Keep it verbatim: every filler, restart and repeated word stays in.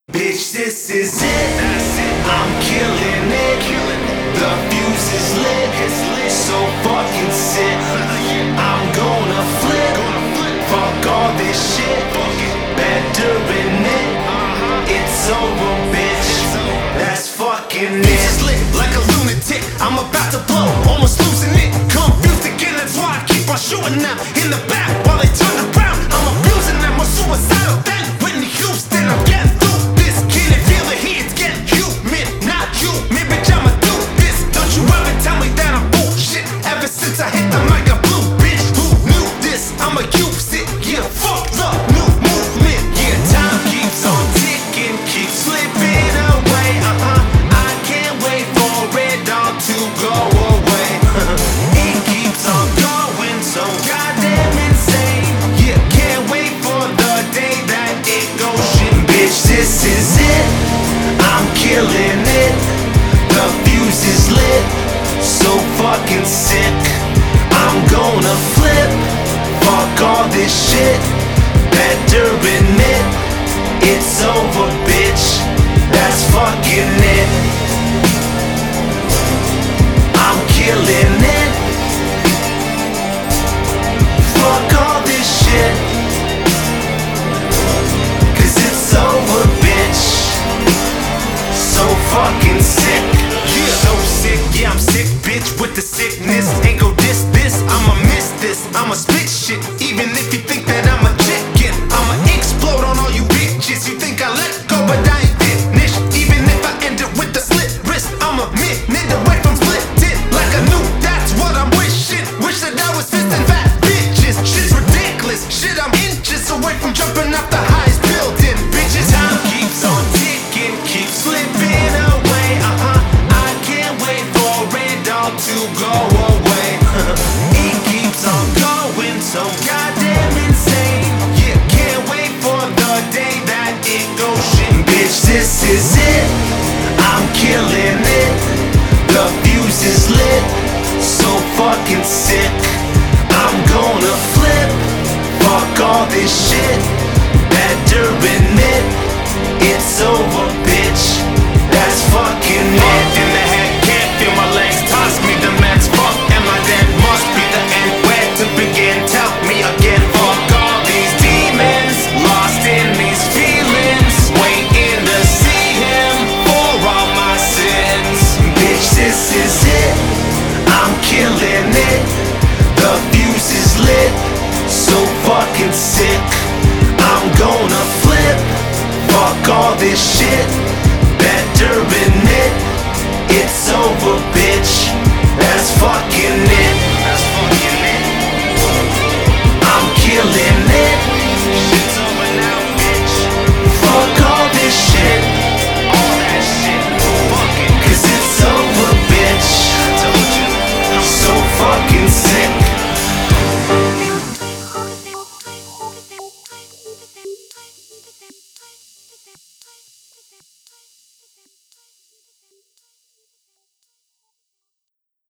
Bitch, this is it. I'm killing it. The fuse is lit. So fucking sick. I'm gonna flip. Fuck all this shit. Better in it. It's over, bitch. That's fucking it. Bitch is lit like a lunatic. I'm about to blow, almost losing it. Confused again, that's why I keep on shooting them in the back while they turn around. I'm abusing them, more suicidal than Whitney Houston. I'm getting through. I hit the mic, I blew, bitch. Who knew this? I'ma use it. Yeah, fuck the new movement. Yeah, time keeps on ticking, keeps slipping away. Uh-huh. I can't wait for it all to go away. It keeps on going so goddamn insane. Yeah, can't wait for the day that it goes shit. Bitch, this is it. I'm killing it. The fuse is lit. So fucking sick. I'm gonna flip. Fuck all this shit. Better admit it's over, bitch. That's fucking it. I'm killing it. Fuck all this shit. Cause it's over, bitch. So fucking sick. Yeah, so sick, yeah, I'm sick, bitch, with the sickness. Ain't go this, this, I'ma miss this. I'ma spit shit, even if you think that I'm a chicken. I'ma explode on all you bitches. You think I let go, but I ain't finished. Even if I end it with the slit wrist, I'm a minute away from splitting. Like I knew that's what I'm wishing. Wish that I was fisting fat bitches. Shit's ridiculous, shit, I'm inches away from jumping off the highest building. Bitches, time keeps on ticking, keeps slipping away. Uh-huh. To go away. It keeps on going so goddamn insane. Yeah, can't wait for the day that it goes shit. Bitch, this is it. I'm killing it. The fuse is lit. So fucking sick. I'm gonna flip. Fuck all this shit. Better admit it's over, bitch. That's fucking it. In the head, can't feel my legs. Toss me the max, fuck, am I dead? Must be the end, where to begin? Tell me again, fuck all these demons. Lost in these feelings, waiting to see him for all my sins. Bitch, this is it. I'm killing it. The fuse is lit. So fucking sick. I'm gonna flip. Fuck all this shit. Better admit it's over, bitch. That's fucking it.